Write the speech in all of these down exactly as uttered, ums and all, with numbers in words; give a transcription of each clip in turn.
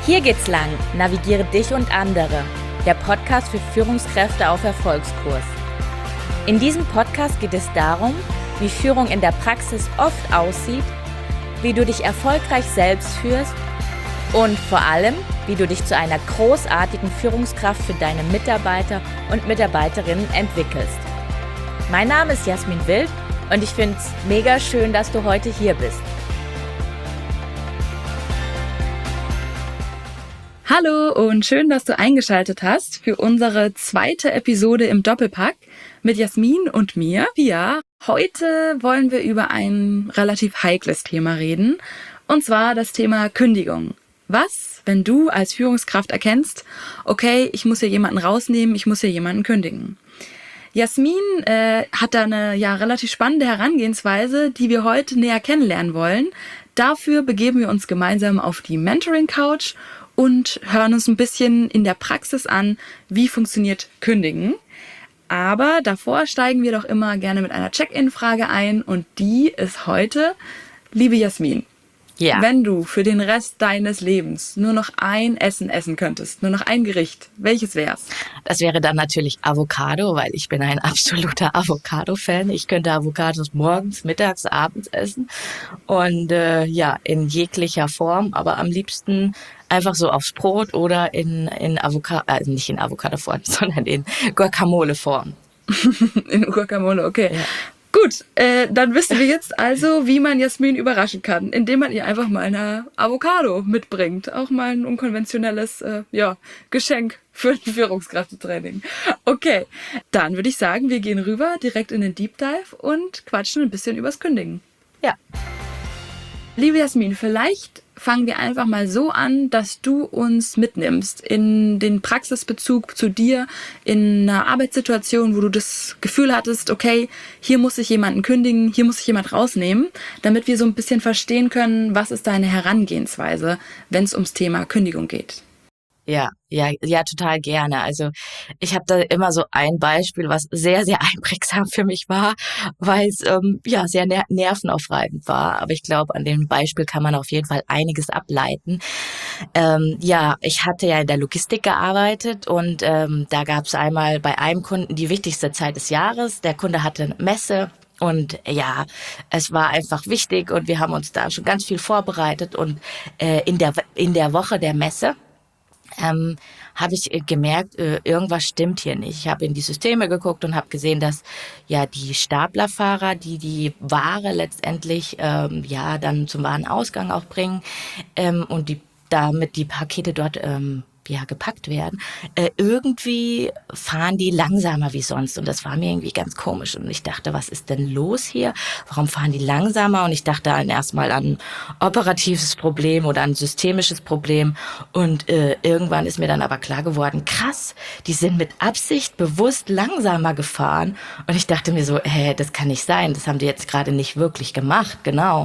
Hier geht's lang, navigiere dich und andere. Der Podcast für Führungskräfte auf Erfolgskurs. In diesem Podcast geht es darum, wie Führung in der Praxis oft aussieht, wie du dich erfolgreich selbst führst und vor allem, wie du dich zu einer großartigen Führungskraft für deine Mitarbeiter und Mitarbeiterinnen entwickelst. Mein Name ist Jasmin Wild und ich finde es mega schön, dass du heute hier bist. Hallo und schön, dass du eingeschaltet hast für unsere zweite Episode im Doppelpack mit Jasmin und mir, Pia. Heute wollen wir über ein relativ heikles Thema reden, und zwar das Thema Kündigung. Was, wenn du als Führungskraft erkennst, okay, ich muss hier jemanden rausnehmen, ich muss hier jemanden kündigen? Jasmin äh, hat da eine ja relativ spannende Herangehensweise, die wir heute näher kennenlernen wollen. Dafür begeben wir uns gemeinsam auf die Mentoring-Couch und hören uns ein bisschen in der Praxis an, wie funktioniert Kündigen. Aber davor steigen wir doch immer gerne mit einer Check-in-Frage ein, und die ist heute: Liebe Jasmin, Ja. wenn du für den Rest deines Lebens nur noch ein Essen essen könntest, nur noch ein Gericht, welches wär's? Das wäre dann natürlich Avocado, weil ich bin ein absoluter Avocado-Fan. Ich könnte Avocados morgens, mittags, abends essen und äh, ja, in jeglicher Form, aber am liebsten einfach so aufs Brot oder in in Avocado, äh, nicht in Avocado-Form, sondern in Guacamole-Form. In Guacamole, okay. Ja. Gut, äh, dann wissen wir jetzt also, wie man Jasmin überraschen kann, indem man ihr einfach mal eine Avocado mitbringt. Auch mal ein unkonventionelles äh, ja, Geschenk für ein Führungskräftetraining. Okay, dann würde ich sagen, wir gehen rüber direkt in den Deep Dive und quatschen ein bisschen übers Kündigen. Ja. Liebe Jasmin, vielleicht fangen wir einfach mal so an, dass du uns mitnimmst in den Praxisbezug zu dir, in einer Arbeitssituation, wo du das Gefühl hattest, okay, hier muss ich jemanden kündigen, hier muss ich jemand rausnehmen, damit wir so ein bisschen verstehen können, was ist deine Herangehensweise, wenn es ums Thema Kündigung geht. Ja, ja, ja, total gerne. Also ich habe da immer so ein Beispiel, was sehr, sehr einprägsam für mich war, weil es ähm, ja sehr ner- nervenaufreibend war. Aber ich glaube, an dem Beispiel kann man auf jeden Fall einiges ableiten. Ähm, ja, ich hatte ja in der Logistik gearbeitet und ähm, da gab es einmal bei einem Kunden die wichtigste Zeit des Jahres. Der Kunde hatte eine Messe. Und ja, es war einfach wichtig und wir haben uns da schon ganz viel vorbereitet. Und äh, in der in der Woche der Messe Ähm, habe ich gemerkt, äh, irgendwas stimmt hier nicht. Ich habe in die Systeme geguckt und habe gesehen, dass ja die Staplerfahrer, die die Ware letztendlich ähm, ja dann zum Warenausgang auch bringen ähm, und die damit die Pakete dort ähm, ja gepackt werden, äh, irgendwie fahren die langsamer wie sonst, und das war mir irgendwie ganz komisch und ich dachte, was ist denn los hier? Warum fahren die langsamer? Und ich dachte dann erstmal an ein operatives Problem oder ein systemisches Problem, und äh, irgendwann ist mir dann aber klar geworden, krass, die sind mit Absicht bewusst langsamer gefahren, und ich dachte mir so, hä, das kann nicht sein, das haben die jetzt gerade nicht wirklich gemacht, genau.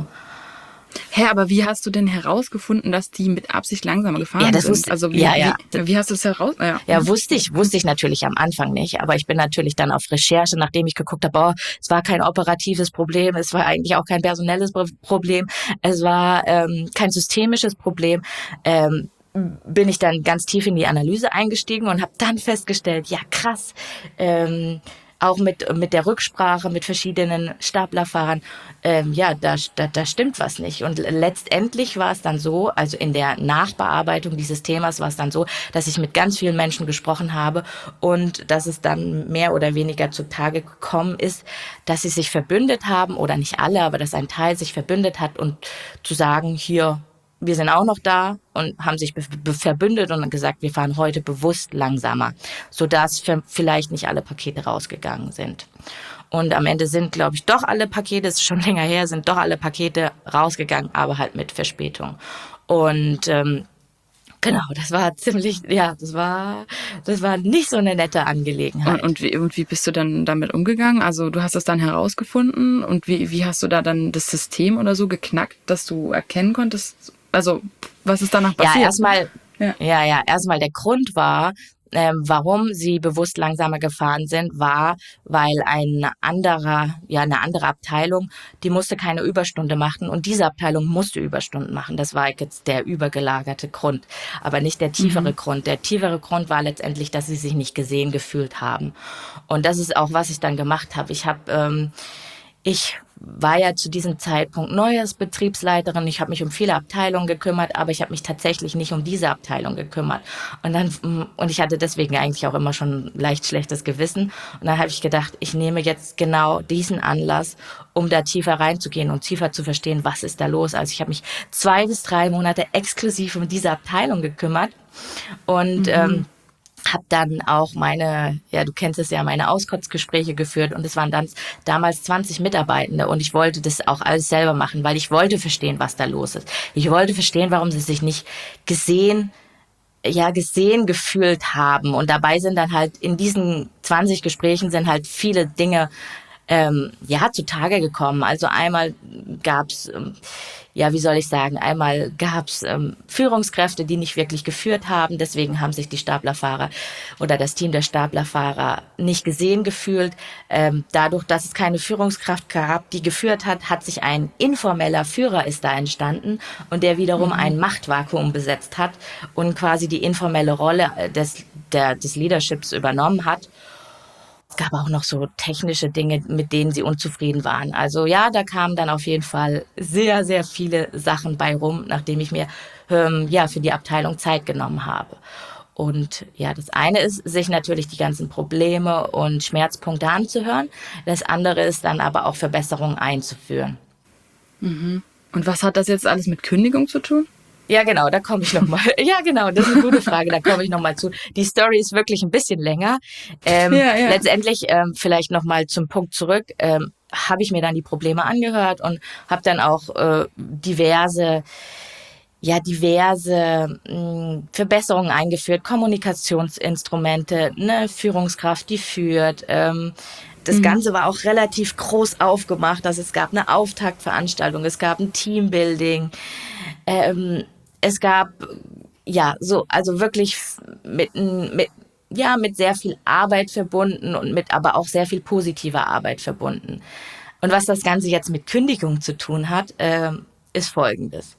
Hä, aber wie hast du denn herausgefunden, dass die mit Absicht langsamer gefahren Ja, das sind? wusste- Also wie, ja, ja. wie, wie hast du es heraus? Ja. Ja, wusste ich, wusste ich natürlich am Anfang nicht, aber ich bin natürlich dann auf Recherche, nachdem ich geguckt habe, oh, es war kein operatives Problem, es war eigentlich auch kein personelles Pro- Problem, es war ähm, kein systemisches Problem, ähm, bin ich dann ganz tief in die Analyse eingestiegen und habe dann festgestellt, ja krass, ähm, auch mit mit der Rücksprache mit verschiedenen Staplerfahrern, ähm, ja, da, da da stimmt was nicht. Und letztendlich war es dann so, also in der Nachbearbeitung dieses Themas war es dann so, dass ich mit ganz vielen Menschen gesprochen habe und dass es dann mehr oder weniger zutage gekommen ist, dass sie sich verbündet haben, oder nicht alle, aber dass ein Teil sich verbündet hat, und zu sagen, hier, wir sind auch noch da, und haben sich be- be- verbündet und gesagt, wir fahren heute bewusst langsamer, sodass für vielleicht nicht alle Pakete rausgegangen sind. Und am Ende sind, glaube ich, doch alle Pakete, es ist schon länger her, sind doch alle Pakete rausgegangen, aber halt mit Verspätung. Und ähm, genau, das war ziemlich, ja, das war, das war nicht so eine nette Angelegenheit. Und, und, wie, und wie bist du dann damit umgegangen? Also du hast es dann herausgefunden, und wie, wie hast du da dann das System oder so geknackt, dass du erkennen konntest, also was ist danach passiert? Ja, erstmal, Ja. ja, ja, erstmal der Grund war, Ähm, warum sie bewusst langsamer gefahren sind, war, weil ein anderer, ja, eine andere Abteilung, die musste keine Überstunde machen und diese Abteilung musste Überstunden machen. Das war jetzt der übergelagerte Grund, aber nicht der tiefere Mhm. Grund. Der tiefere Grund war letztendlich, dass sie sich nicht gesehen gefühlt haben. Und das ist auch, was ich dann gemacht habe. Ich habe, ähm, ich war ja zu diesem Zeitpunkt neu als Betriebsleiterin. Ich habe mich um viele Abteilungen gekümmert, aber ich habe mich tatsächlich nicht um diese Abteilung gekümmert. Und dann und ich hatte deswegen eigentlich auch immer schon leicht schlechtes Gewissen. Und dann habe ich gedacht, ich nehme jetzt genau diesen Anlass, um da tiefer reinzugehen und tiefer zu verstehen, was ist da los. Also ich habe mich zwei bis drei Monate exklusiv um diese Abteilung gekümmert und Mhm. ähm, habe dann auch meine, ja, du kennst es ja, meine Auskotzgespräche geführt und es waren dann damals zwanzig Mitarbeitende und ich wollte das auch alles selber machen, weil ich wollte verstehen, was da los ist. Ich wollte verstehen, warum sie sich nicht gesehen, ja, gesehen gefühlt haben und dabei sind dann halt in diesen zwanzig Gesprächen sind halt viele Dinge ähm, ja, zutage gekommen. Also einmal gab's ähm, ja, wie soll ich sagen, einmal gab's ähm, Führungskräfte, die nicht wirklich geführt haben. Deswegen haben sich die Staplerfahrer oder das Team der Staplerfahrer nicht gesehen gefühlt. Ähm, dadurch, dass es keine Führungskraft gab, die geführt hat, hat sich ein informeller Führer ist da entstanden und der wiederum Mhm. ein Machtvakuum besetzt hat und quasi die informelle Rolle des, der, des Leaderships übernommen hat. Es gab auch noch so technische Dinge, mit denen sie unzufrieden waren. Also ja, da kamen dann auf jeden Fall sehr, sehr viele Sachen bei rum, nachdem ich mir ähm, ja für die Abteilung Zeit genommen habe. Und ja, das eine ist, sich natürlich die ganzen Probleme und Schmerzpunkte anzuhören. Das andere ist dann aber auch Verbesserungen einzuführen. Mhm. Und was hat das jetzt alles mit Kündigung zu tun? Ja, genau, da komme ich noch mal. Ja, genau, das ist eine gute Frage, da komme ich noch mal zu. Die Story ist wirklich ein bisschen länger. Ähm, Ja, ja. letztendlich ähm, vielleicht noch mal zum Punkt zurück. Ähm, habe ich mir dann die Probleme angehört und habe dann auch äh, diverse ja diverse mh, Verbesserungen eingeführt, Kommunikationsinstrumente, eine Führungskraft, die führt. Ähm, das Mhm. Ganze war auch relativ groß aufgemacht. Also es gab eine Auftaktveranstaltung, es gab ein Teambuilding, ähm, es gab ja so also wirklich mit mit ja mit sehr viel Arbeit verbunden und mit aber auch sehr viel positiver Arbeit verbunden. Und was das Ganze jetzt mit Kündigung zu tun hat, ähm, ist Folgendes.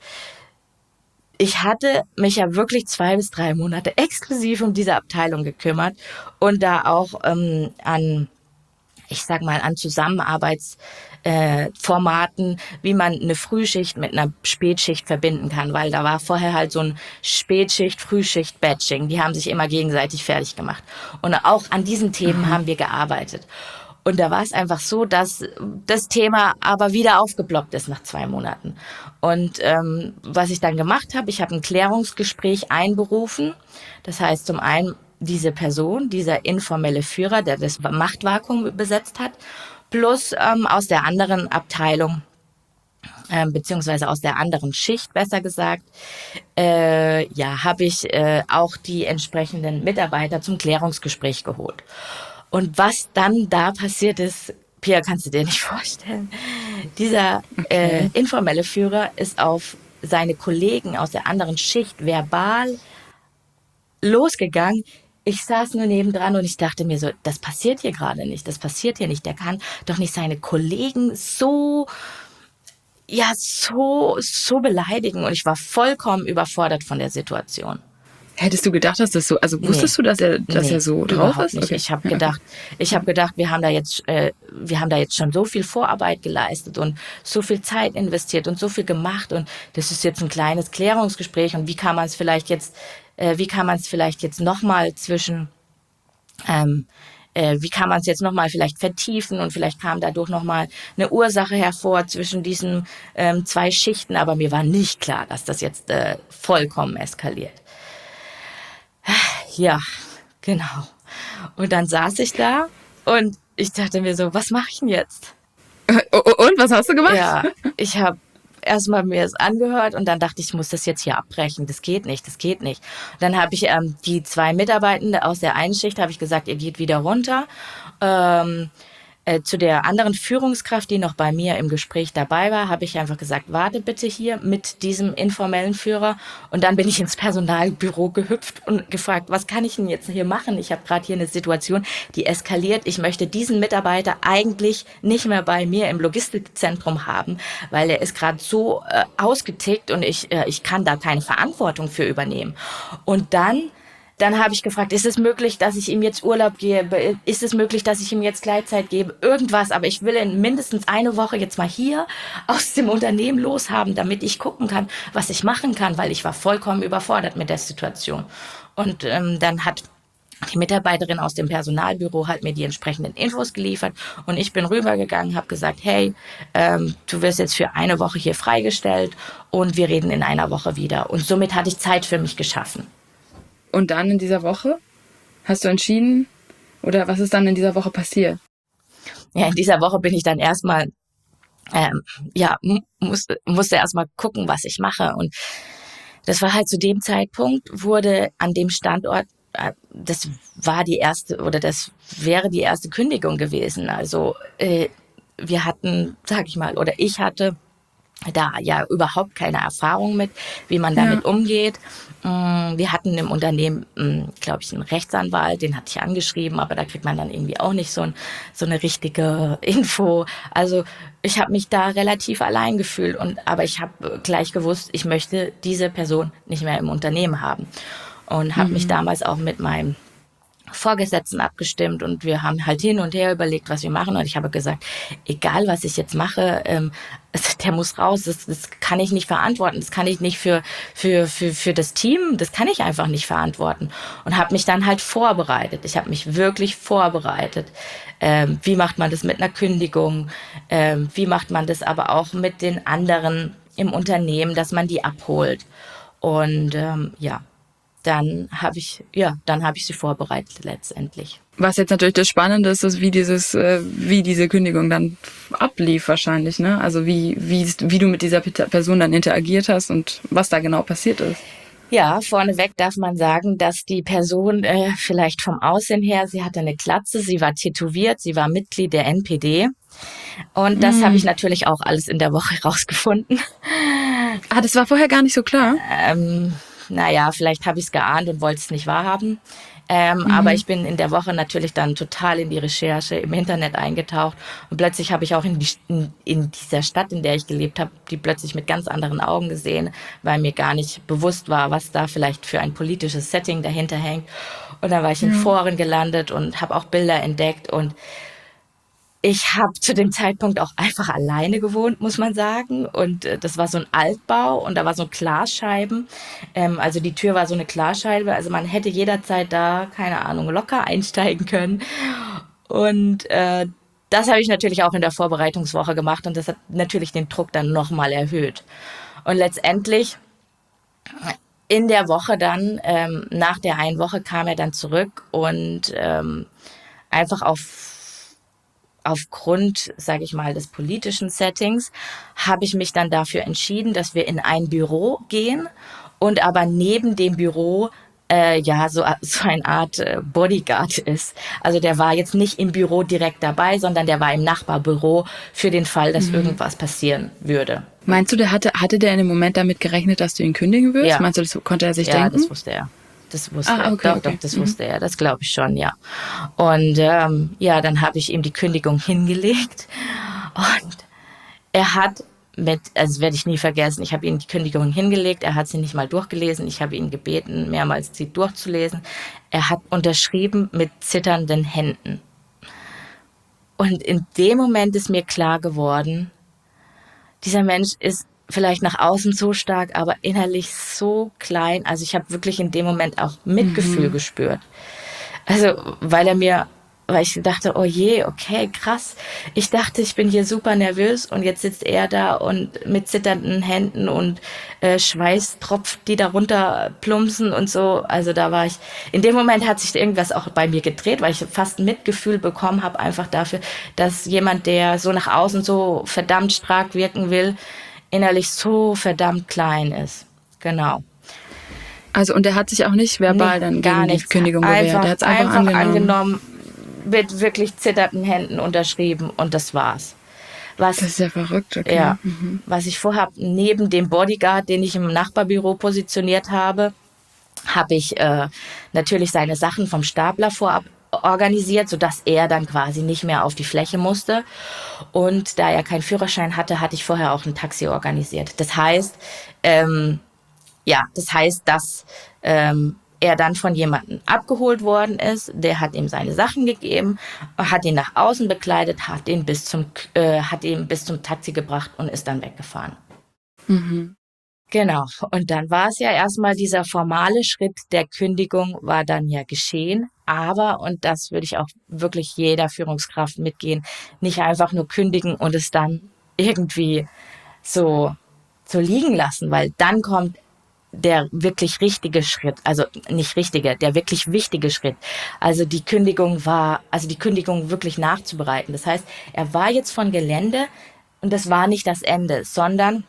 Ich hatte mich ja wirklich zwei bis drei Monate exklusiv um diese Abteilung gekümmert und da auch ähm, an, ich sag mal, an Zusammenarbeitsformaten, äh, Formaten, wie man eine Frühschicht mit einer Spätschicht verbinden kann, weil da war vorher halt so ein Spätschicht, Frühschicht, Batching. Die haben sich immer gegenseitig fertig gemacht. Und auch an diesen Themen Aha. haben wir gearbeitet. Und da war es einfach so, dass das Thema aber wieder aufgeploppt ist nach zwei Monaten. Und ähm, was ich dann gemacht habe, ich habe ein Klärungsgespräch einberufen. Das heißt zum einen diese Person, dieser informelle Führer, der das Machtvakuum besetzt hat, plus ähm, aus der anderen Abteilung, ähm, beziehungsweise aus der anderen Schicht, besser gesagt, äh, ja, habe ich äh, auch die entsprechenden Mitarbeiter zum Klärungsgespräch geholt. Und was dann da passiert ist, Pia, kannst du dir nicht vorstellen. Dieser äh, Okay. informelle Führer ist auf seine Kollegen aus der anderen Schicht verbal losgegangen. Ich saß nur nebendran und ich dachte mir so, das passiert hier gerade nicht, das passiert hier nicht. Der kann doch nicht seine Kollegen so, ja, so, so beleidigen. Und ich war vollkommen überfordert von der Situation. Hättest du gedacht, dass das so, also Nee, wusstest du, dass er, dass er nee, so drauf überhaupt ist? nicht. Okay. Ich habe Ja, okay. gedacht, ich habe gedacht, wir haben da jetzt, äh, wir haben da jetzt schon so viel Vorarbeit geleistet und so viel Zeit investiert und so viel gemacht und das ist jetzt ein kleines Klärungsgespräch und wie kann man es vielleicht jetzt, äh, wie kann man es vielleicht jetzt noch mal zwischen, ähm, äh, wie kann man es jetzt noch mal vielleicht vertiefen und vielleicht kam dadurch noch mal eine Ursache hervor zwischen diesen ähm, zwei Schichten, aber mir war nicht klar, dass das jetzt äh, vollkommen eskaliert. Ja, genau. Und dann saß ich da und ich dachte mir so, was mache ich denn jetzt? Oh, oh, und was hast du gemacht? Ja, ich habe erstmal mir das angehört und dann dachte ich, ich muss das jetzt hier abbrechen. Das geht nicht, das geht nicht. Und dann habe ich ähm, die zwei Mitarbeitende aus der einen Schicht, habe ich gesagt, ihr geht wieder runter. Ähm, Äh, zu der anderen Führungskraft, die noch bei mir im Gespräch dabei war, habe ich einfach gesagt, warte bitte hier mit diesem informellen Führer. Und dann bin ich ins Personalbüro gehüpft und gefragt, was kann ich denn jetzt hier machen? Ich habe gerade hier eine Situation, die eskaliert. Ich möchte diesen Mitarbeiter eigentlich nicht mehr bei mir im Logistikzentrum haben, weil er ist gerade so äh, ausgetickt und ich, äh, ich kann da keine Verantwortung für übernehmen. Und dann Dann habe ich gefragt, ist es möglich, dass ich ihm jetzt Urlaub gebe? Ist es möglich, dass ich ihm jetzt Gleitzeit gebe? Irgendwas, aber ich will ihn mindestens eine Woche jetzt mal hier aus dem Unternehmen loshaben, damit ich gucken kann, was ich machen kann, weil ich war vollkommen überfordert mit der Situation. Und ähm, dann hat die Mitarbeiterin aus dem Personalbüro hat mir die entsprechenden Infos geliefert und ich bin rübergegangen, habe gesagt, hey, ähm, du wirst jetzt für eine Woche hier freigestellt und wir reden in einer Woche wieder. Und somit hatte ich Zeit für mich geschaffen. Und dann in dieser Woche hast du entschieden, oder was ist dann in dieser Woche passiert? Ja, in dieser Woche bin ich dann erstmal, ähm, ja, musste, musste erstmal gucken, was ich mache. Und das war halt zu dem Zeitpunkt, wurde an dem Standort, äh, das war die erste, oder das wäre die erste Kündigung gewesen. Also äh, wir hatten, sag ich mal, oder ich hatte da ja überhaupt keine Erfahrung mit, wie man damit ja. umgeht. Wir hatten im Unternehmen, glaube ich, einen Rechtsanwalt, den hatte ich angeschrieben, aber da kriegt man dann irgendwie auch nicht so, ein, so eine richtige Info. Also ich habe mich da relativ allein gefühlt, und aber ich habe gleich gewusst, ich möchte diese Person nicht mehr im Unternehmen haben. Und habe mhm. mich damals auch mit meinem Vorgesetzten abgestimmt und wir haben halt hin und her überlegt, was wir machen, und ich habe gesagt, egal was ich jetzt mache, ähm, der muss raus, das, das kann ich nicht verantworten, das kann ich nicht für für für für das Team, das kann ich einfach nicht verantworten, und habe mich dann halt vorbereitet. Ich habe mich wirklich vorbereitet. Ähm, wie macht man das mit einer Kündigung? Ähm, wie macht man das aber auch mit den anderen im Unternehmen, dass man die abholt? Und ähm, ja. Dann habe ich, ja, dann habe ich sie vorbereitet letztendlich. Was jetzt natürlich das Spannende ist, ist, wie dieses, wie diese Kündigung dann ablief wahrscheinlich, ne? Also wie, wie, wie du mit dieser Person dann interagiert hast und was da genau passiert ist. Ja, vorneweg darf man sagen, dass die Person äh, vielleicht vom Aussehen her, sie hatte eine Glatze, sie war tätowiert, sie war Mitglied der N P D. Und das mm. habe ich natürlich auch alles in der Woche rausgefunden. Ah, das war vorher gar nicht so klar? Ähm, Naja, vielleicht habe ich es geahnt und wollte es nicht wahrhaben. Ähm, mhm. Aber ich bin in der Woche natürlich dann total in die Recherche im Internet eingetaucht. Und plötzlich habe ich auch in, die, in, in dieser Stadt, in der ich gelebt habe, die plötzlich mit ganz anderen Augen gesehen, weil mir gar nicht bewusst war, was da vielleicht für ein politisches Setting dahinter hängt. Und dann war ich in mhm. Foren gelandet und habe auch Bilder entdeckt, und ich habe zu dem Zeitpunkt auch einfach alleine gewohnt, muss man sagen. Und äh, das war so ein Altbau und da war so Glasscheiben. Ähm, also die Tür war so eine Glasscheibe. Also man hätte jederzeit da, keine Ahnung, locker einsteigen können. Und äh, das habe ich natürlich auch in der Vorbereitungswoche gemacht. Und das hat natürlich den Druck dann nochmal erhöht. Und letztendlich in der Woche dann, ähm, nach der einen Woche kam er dann zurück und ähm, einfach auf Aufgrund, sage ich mal, des politischen Settings habe ich mich dann dafür entschieden, dass wir in ein Büro gehen und aber neben dem Büro äh, ja so, so eine Art äh, Bodyguard ist. Also der war jetzt nicht im Büro direkt dabei, sondern der war im Nachbarbüro für den Fall, dass mhm. irgendwas passieren würde. Meinst du, der hatte, hatte der in dem Moment damit gerechnet, dass du ihn kündigen würdest? Ja. Meinst du, das konnte er sich ja, denken? Ja, das wusste er. Das wusste ah, er. Okay, doch, okay. doch, das mhm. wusste er. Das glaube ich schon, ja. Und ähm, ja, dann habe ich ihm die Kündigung hingelegt. Und er hat mit, also werde ich nie vergessen, ich habe ihm die Kündigung hingelegt. Er hat sie nicht mal durchgelesen. Ich habe ihn gebeten, mehrmals sie durchzulesen. Er hat unterschrieben mit zitternden Händen. Und in dem Moment ist mir klar geworden, dieser Mensch ist vielleicht nach außen so stark, aber innerlich so klein. Also ich habe wirklich in dem Moment auch Mitgefühl mhm. gespürt. Also weil er mir, weil ich dachte, oh je, okay, krass. Ich dachte, ich bin hier super nervös und jetzt sitzt er da und mit zitternden Händen und äh, Schweißtropfen, die da runter plumpsen und so. Also da war ich, in dem Moment hat sich irgendwas auch bei mir gedreht, weil ich fast Mitgefühl bekommen habe, einfach dafür, dass jemand, der so nach außen so verdammt stark wirken will, innerlich so verdammt klein ist. Genau. Also und der hat sich auch nicht verbal nee, dann gar gegen nichts. die Kündigung gewehrt. Einfach, Der hat es einfach, einfach angenommen. angenommen. mit wirklich zitternden Händen unterschrieben und das war's. Was, das ist ja verrückt, okay. Ja, mhm. was ich vorhabe, neben dem Bodyguard, den ich im Nachbarbüro positioniert habe, habe ich äh, natürlich seine Sachen vom Stapler vorab organisiert, sodass er dann quasi nicht mehr auf die Fläche musste. Und da er keinen Führerschein hatte, hatte ich vorher auch ein Taxi organisiert. Das heißt, ähm, ja, das heißt, dass ähm, er dann von jemandem abgeholt worden ist, der hat ihm seine Sachen gegeben, hat ihn nach außen bekleidet, hat ihn bis zum, äh, hat ihn bis zum Taxi gebracht und ist dann weggefahren. Mhm. Genau. Und dann war es ja erstmal dieser formale Schritt der Kündigung war dann ja geschehen. Aber, und das würde ich auch wirklich jeder Führungskraft mitgehen, nicht einfach nur kündigen und es dann irgendwie so, so liegen lassen, weil dann kommt der wirklich richtige Schritt, also nicht richtige, der wirklich wichtige Schritt. Also die Kündigung war, also die Kündigung wirklich nachzubereiten. Das heißt, er war jetzt von Gelände und das war nicht das Ende, sondern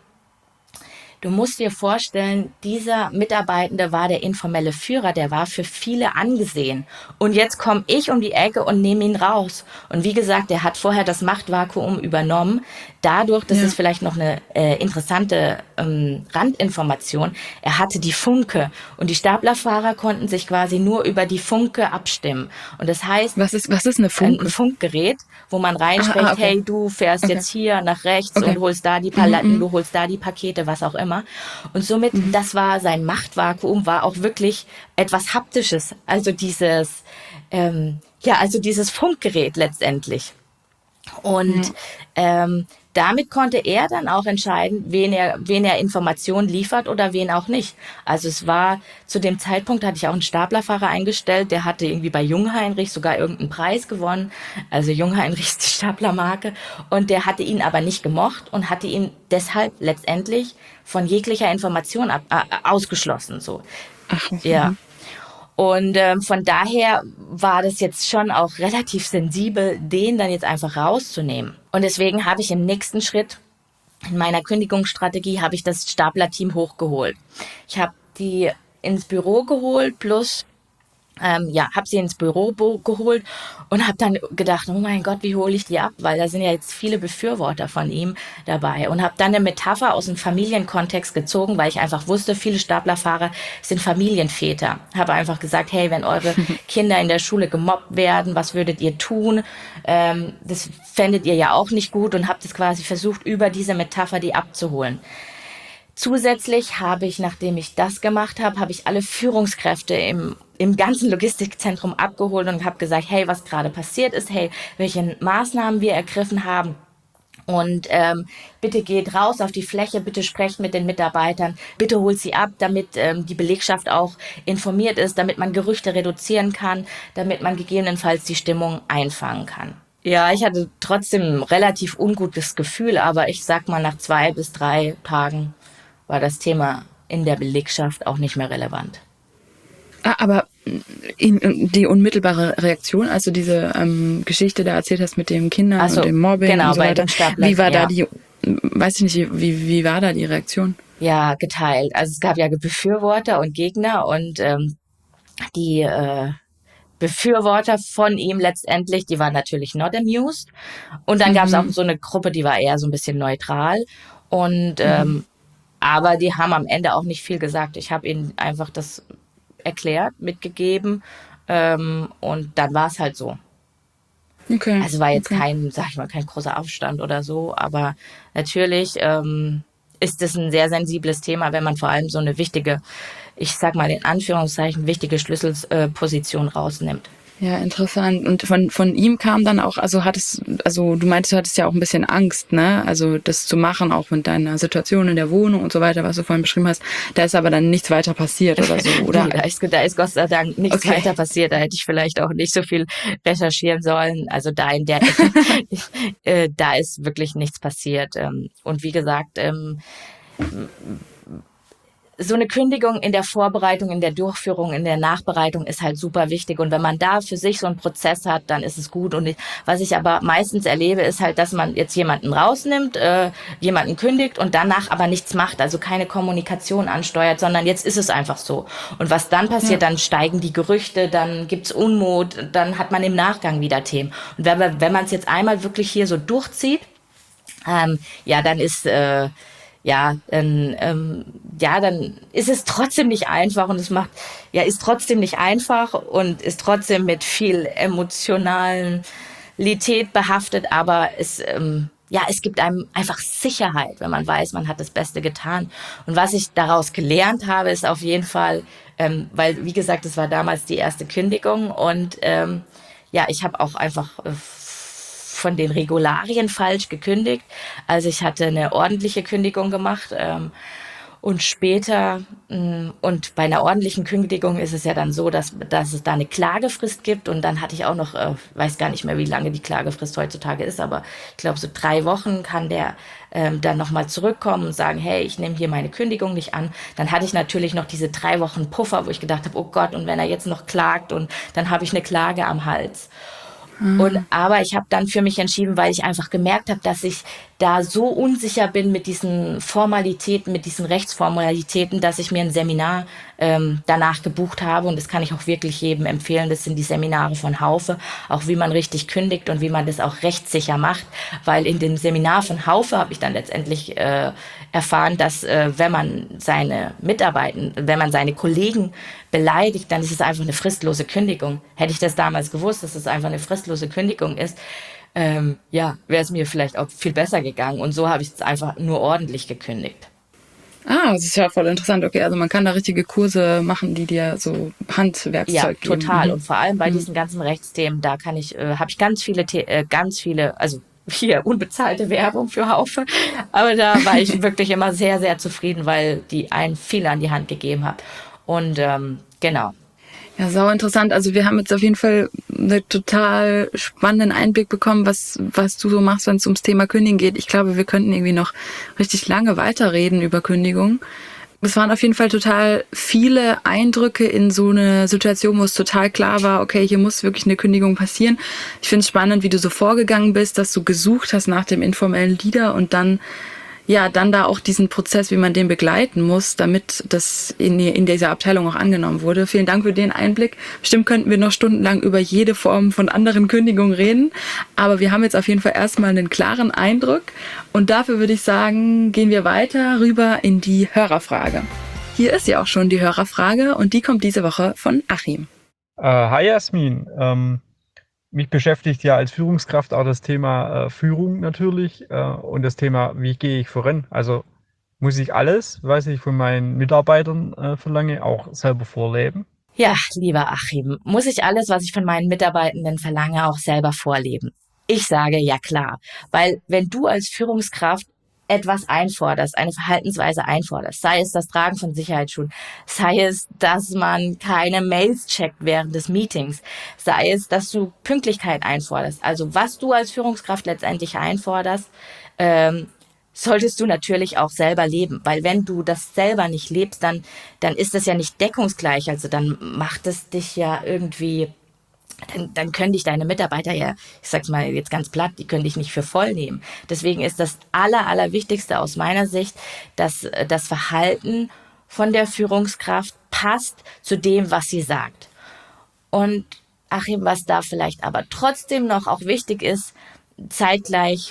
du musst dir vorstellen, dieser Mitarbeitende war der informelle Führer, der war für viele angesehen. Und jetzt komme ich um die Ecke und nehme ihn raus. Und wie gesagt, der hat vorher das Machtvakuum übernommen. Dadurch, das Ja. ist vielleicht noch eine äh, interessante ähm, Randinformation, er hatte die Funke. Und die Staplerfahrer konnten sich quasi nur über die Funke abstimmen. Und das heißt, Was ist, was ist eine Funke? ein Funkgerät, wo man reinspricht, Ah, ah, okay. hey, du fährst Okay. jetzt hier nach rechts Okay. und holst da die Paletten, Mhm, du holst da die Pakete, was auch immer. Und somit, Mhm. das war sein Machtvakuum, war auch wirklich etwas Haptisches. Also dieses, ähm, ja, also dieses Funkgerät letztendlich. Und ähm, damit konnte er dann auch entscheiden, wen er, wen er Informationen liefert oder wen auch nicht. Also es war, zu dem Zeitpunkt hatte ich auch einen Staplerfahrer eingestellt, der hatte irgendwie bei Jungheinrich sogar irgendeinen Preis gewonnen. Also Jungheinrich ist die Staplermarke. Und der hatte ihn aber nicht gemocht und hatte ihn deshalb letztendlich von jeglicher Information ab, äh, ausgeschlossen. So. Ach, Ja. mhm. Und ähm, von daher war das jetzt schon auch relativ sensibel, den dann jetzt einfach rauszunehmen. Und deswegen habe ich im nächsten Schritt in meiner Kündigungsstrategie habe ich das Staplerteam hochgeholt. Ich habe die ins Büro geholt plus Ähm, ja, habe sie ins Büro bo- geholt und habe dann gedacht, oh mein Gott, wie hole ich die ab? Weil da sind ja jetzt viele Befürworter von ihm dabei. Und habe dann eine Metapher aus dem Familienkontext gezogen, weil ich einfach wusste, viele Staplerfahrer sind Familienväter. Habe einfach gesagt, hey, wenn eure Kinder in der Schule gemobbt werden, was würdet ihr tun? Ähm, das fändet ihr ja auch nicht gut und habe das quasi versucht, über diese Metapher die abzuholen. Zusätzlich habe ich, nachdem ich das gemacht habe, habe ich alle Führungskräfte im, im ganzen Logistikzentrum abgeholt und habe gesagt, hey, was gerade passiert ist, hey, welche Maßnahmen wir ergriffen haben. Und ähm, bitte geht raus auf die Fläche, bitte sprecht mit den Mitarbeitern, bitte holt sie ab, damit ähm, die Belegschaft auch informiert ist, damit man Gerüchte reduzieren kann, damit man gegebenenfalls die Stimmung einfangen kann. Ja, ich hatte trotzdem ein relativ ungutes Gefühl, aber ich sag mal, nach zwei bis drei Tagen war das Thema in der Belegschaft auch nicht mehr relevant. Ah, aber in, die unmittelbare Reaktion, also diese ähm, Geschichte da erzählt hast mit den Kindern Ach so, und dem Mobbing genau, und so bei weiter, den Staplern, wie war ja. da die, weiß ich nicht, wie, wie war da die Reaktion? Ja, geteilt. Also es gab ja Befürworter und Gegner und ähm, die äh, Befürworter von ihm letztendlich, die waren natürlich not amused. Und dann Mhm. gab es auch so eine Gruppe, die war eher so ein bisschen neutral. Und ähm, Mhm. aber die haben am Ende auch nicht viel gesagt. Ich habe ihnen einfach das erklärt, mitgegeben ähm, und dann war es halt so. Okay. Also war jetzt okay. kein, sag ich mal, kein großer Aufstand oder so, aber natürlich ähm, ist es ein sehr sensibles Thema, wenn man vor allem so eine wichtige, ich sag mal in Anführungszeichen, wichtige Schlüsselposition rausnimmt. Ja, interessant. Und von, von ihm kam dann auch, also hattest, also du meintest, du hattest ja auch ein bisschen Angst, ne? Also das zu machen, auch mit deiner Situation in der Wohnung und so weiter, was du vorhin beschrieben hast. Da ist aber dann nichts weiter passiert oder so, oder? Nee, da ist, da ist Gott sei Dank nichts Okay. weiter passiert. Da hätte ich vielleicht auch nicht so viel recherchieren sollen. Also da in der, äh, da ist wirklich nichts passiert. Ähm, und wie gesagt, ähm, so eine Kündigung in der Vorbereitung, in der Durchführung, in der Nachbereitung ist halt super wichtig. Und wenn man da für sich so einen Prozess hat, dann ist es gut. Und ich, was ich aber meistens erlebe, ist halt, dass man jetzt jemanden rausnimmt, äh, jemanden kündigt und danach aber nichts macht, also keine Kommunikation ansteuert, sondern jetzt ist es einfach so. Und was dann passiert, ja. Dann steigen die Gerüchte, dann gibt's Unmut, dann hat man im Nachgang wieder Themen. Und wenn, wenn man es jetzt einmal wirklich hier so durchzieht, ähm, ja, dann ist... Äh, Ja, dann, ähm, ja, dann ist es trotzdem nicht einfach und es macht, ja, ist trotzdem nicht einfach und ist trotzdem mit viel Emotionalität behaftet, aber es, ähm, ja, es gibt einem einfach Sicherheit, wenn man weiß, man hat das Beste getan. Und was ich daraus gelernt habe, ist auf jeden Fall, ähm, weil, wie gesagt, es war damals die erste Kündigung und, ähm, ja, ich habe auch einfach äh, von den Regularien falsch gekündigt. Also ich hatte eine ordentliche Kündigung gemacht ähm, und später mh, und bei einer ordentlichen Kündigung ist es ja dann so, dass, dass es da eine Klagefrist gibt und dann hatte ich auch noch, äh, weiß gar nicht mehr, wie lange die Klagefrist heutzutage ist, aber ich glaube so drei Wochen kann der ähm, dann nochmal zurückkommen und sagen, hey, ich nehme hier meine Kündigung nicht an. Dann hatte ich natürlich noch diese drei Wochen Puffer, wo ich gedacht habe, oh Gott, und wenn er jetzt noch klagt und dann habe ich eine Klage am Hals. Und aber ich habe dann für mich entschieden, weil ich einfach gemerkt habe, dass ich da so unsicher bin mit diesen Formalitäten, mit diesen Rechtsformalitäten, dass ich mir ein Seminar ähm, danach gebucht habe. Und das kann ich auch wirklich jedem empfehlen. Das sind die Seminare von Haufe, auch wie man richtig kündigt und wie man das auch rechtssicher macht. Weil in dem Seminar von Haufe habe ich dann letztendlich äh, erfahren, dass äh, wenn man seine Mitarbeiter, wenn man seine Kollegen beleidigt, dann ist es einfach eine fristlose Kündigung. Hätte ich das damals gewusst, dass es einfach eine fristlose Kündigung ist, ähm, ja, wäre es mir vielleicht auch viel besser gegangen. Und so habe ich es einfach nur ordentlich gekündigt. Ah, das ist ja voll interessant. Okay, also man kann da richtige Kurse machen, die dir so Handwerkszeug ja, geben. Ja, total. Mhm. Und vor allem bei mhm. diesen ganzen Rechtsthemen, da kann ich, äh, habe ich ganz viele, äh, ganz viele, also hier unbezahlte Werbung für Haufe. Aber da war ich wirklich immer sehr, sehr zufrieden, weil die einen viel an die Hand gegeben hat. Und ähm, genau. Ja, sau interessant. Also wir haben jetzt auf jeden Fall einen total spannenden Einblick bekommen, was was du so machst, wenn es ums Thema Kündigen geht. Ich glaube, wir könnten irgendwie noch richtig lange weiterreden über Kündigung. Es waren auf jeden Fall total viele Eindrücke in so eine Situation, wo es total klar war, okay, hier muss wirklich eine Kündigung passieren. Ich finde es spannend, wie du so vorgegangen bist, dass du gesucht hast nach dem informellen Leader und dann ja, dann da auch diesen Prozess, wie man den begleiten muss, damit das in, in dieser Abteilung auch angenommen wurde. Vielen Dank für den Einblick. Bestimmt könnten wir noch stundenlang über jede Form von anderen Kündigungen reden, aber wir haben jetzt auf jeden Fall erstmal einen klaren Eindruck und dafür würde ich sagen, gehen wir weiter rüber in die Hörerfrage. Hier ist ja auch schon die Hörerfrage und die kommt diese Woche von Achim. Äh, hi Jasmin, ähm, mich beschäftigt ja als Führungskraft auch das Thema äh, Führung natürlich äh, und das Thema, wie gehe ich voran? Also muss ich alles, was ich von meinen Mitarbeitern äh, verlange, auch selber vorleben? Ja, lieber Achim, muss ich alles, was ich von meinen Mitarbeitenden verlange, auch selber vorleben? Ich sage ja klar, weil wenn du als Führungskraft etwas einforderst, eine Verhaltensweise einforderst, sei es das Tragen von Sicherheitsschuhen, sei es, dass man keine Mails checkt während des Meetings, sei es, dass du Pünktlichkeit einforderst. Also was du als Führungskraft letztendlich einforderst, ähm, solltest du natürlich auch selber leben, weil wenn du das selber nicht lebst, dann dann ist das ja nicht deckungsgleich, also dann macht es dich ja irgendwie Dann, dann können dich deine Mitarbeiter ja, ich sag's mal jetzt ganz platt, die können dich nicht für voll nehmen. Deswegen ist das aller, allerwichtigste aus meiner Sicht, dass das Verhalten von der Führungskraft passt zu dem, was sie sagt. Und Achim, was da vielleicht aber trotzdem noch auch wichtig ist, zeitgleich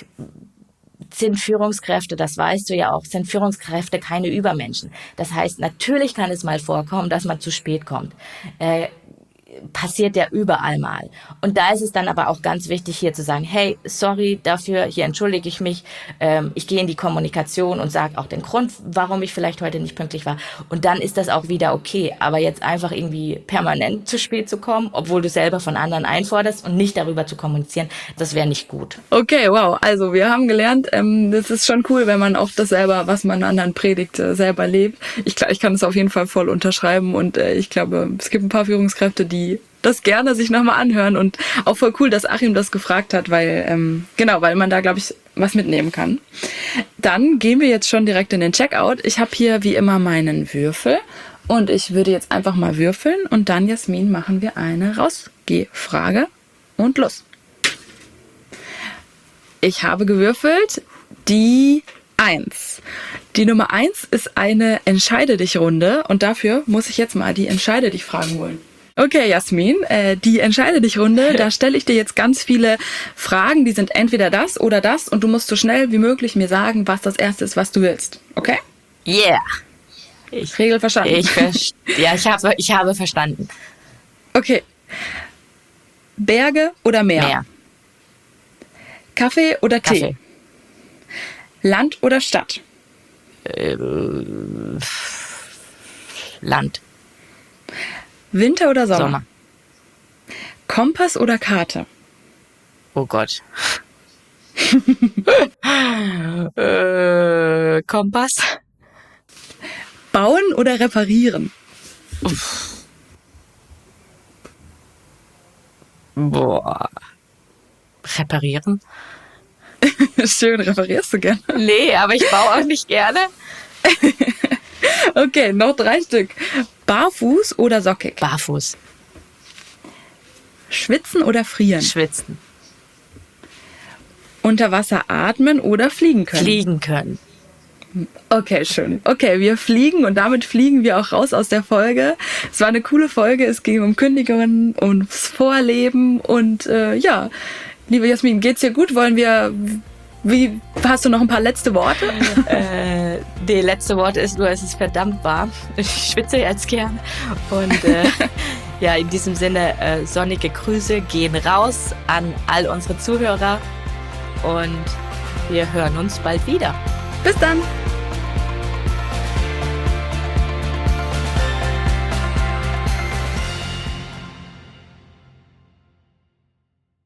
sind Führungskräfte, das weißt du ja auch, sind Führungskräfte keine Übermenschen. Das heißt, natürlich kann es mal vorkommen, dass man zu spät kommt. Äh, passiert ja überall mal. Und da ist es dann aber auch ganz wichtig, hier zu sagen, hey, sorry dafür, hier entschuldige ich mich, ähm, ich gehe in die Kommunikation und sage auch den Grund, warum ich vielleicht heute nicht pünktlich war. Und dann ist das auch wieder okay. Aber jetzt einfach irgendwie permanent zu spät zu kommen, obwohl du selber von anderen einforderst und nicht darüber zu kommunizieren, das wäre nicht gut. Okay, wow. Also wir haben gelernt, ähm, das ist schon cool, wenn man auch das selber, was man anderen predigt, äh, selber lebt. Ich, ich kann es auf jeden Fall voll unterschreiben und äh, ich glaube, es gibt ein paar Führungskräfte, die das gerne sich nochmal anhören und auch voll cool, dass Achim das gefragt hat, weil ähm, genau, weil man da, glaube ich, was mitnehmen kann. Dann gehen wir jetzt schon direkt in den Checkout. Ich habe hier wie immer meinen Würfel und ich würde jetzt einfach mal würfeln und dann, Jasmin, machen wir eine Rausgehfrage und los. Ich habe gewürfelt die eins. Die Nummer eins ist eine Entscheide-dich-Runde und dafür muss ich jetzt mal die Entscheide-dich-Fragen holen. Okay, Jasmin, äh, die Entscheide-dich-Runde, da stelle ich dir jetzt ganz viele Fragen, die sind entweder das oder das und du musst so schnell wie möglich mir sagen, was das erste ist, was du willst. Okay? Yeah. Ich, Regel verstanden. Ich ver- ja, ich habe ich habe verstanden. Okay. Berge oder Meer? Meer. Kaffee oder Tee? Kaffee. Land oder Stadt? Äh, Land. Winter oder Sommer? Sommer. Kompass oder Karte? Oh Gott. äh, Kompass. Bauen oder reparieren? Uff. Boah. Reparieren? Schön, reparierst du gerne. Nee, aber ich baue auch nicht gerne. Okay, noch drei Stück. Barfuß oder sockig? Barfuß. Schwitzen oder frieren? Schwitzen. Unter Wasser atmen oder fliegen können? Fliegen können. Okay, schön. Okay, wir fliegen und damit fliegen wir auch raus aus der Folge. Es war eine coole Folge. Es ging um Kündigungen, ums Vorleben und äh, ja, liebe Jasmin, geht's dir gut? Wollen wir, wie, hast du noch ein paar letzte Worte? äh, die letzte Wort ist nur, es ist verdammt warm. Ich schwitze jetzt gern. Und äh, ja, in diesem Sinne, äh, sonnige Grüße gehen raus an all unsere Zuhörer und wir hören uns bald wieder. Bis dann!